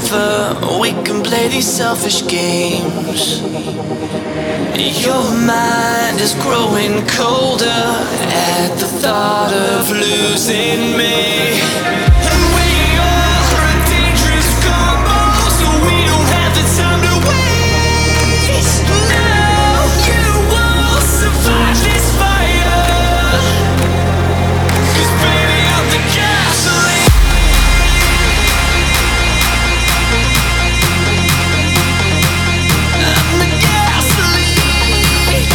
over, we can play these selfish games. Your mind is growing colder at the thought of losing me. And we are a dangerous combo, so we don't have the time to waste. Now you won't survive this fire, 'cause baby I'm the gasoline. I'm the gasoline.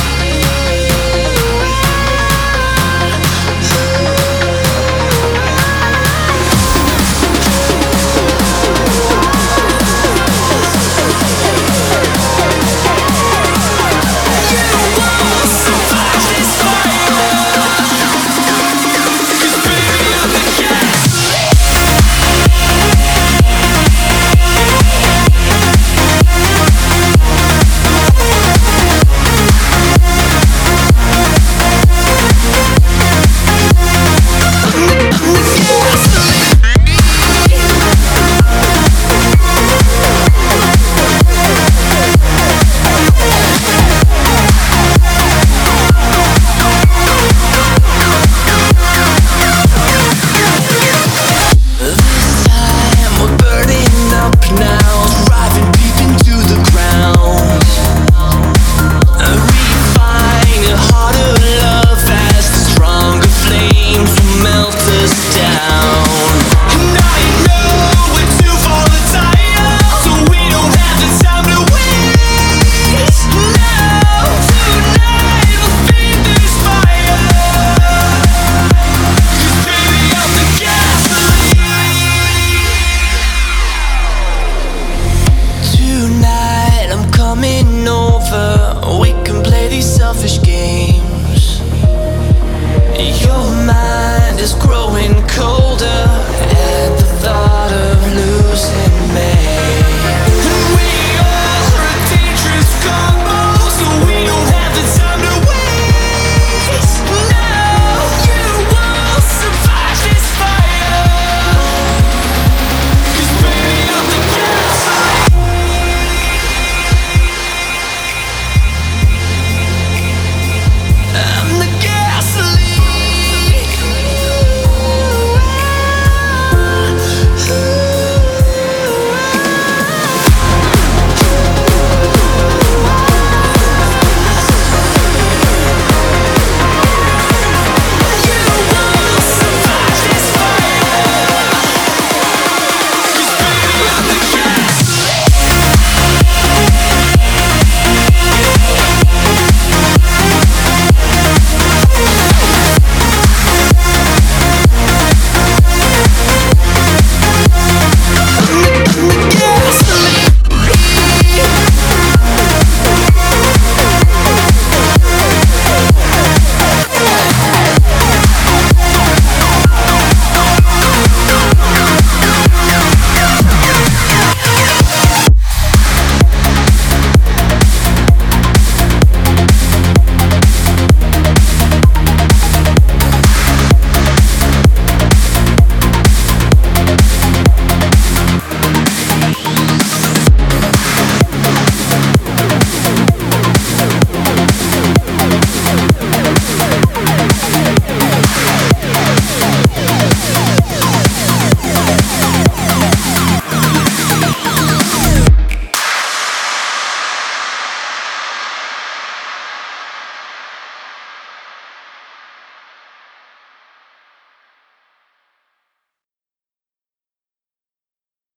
Selfish games. Your mind is growing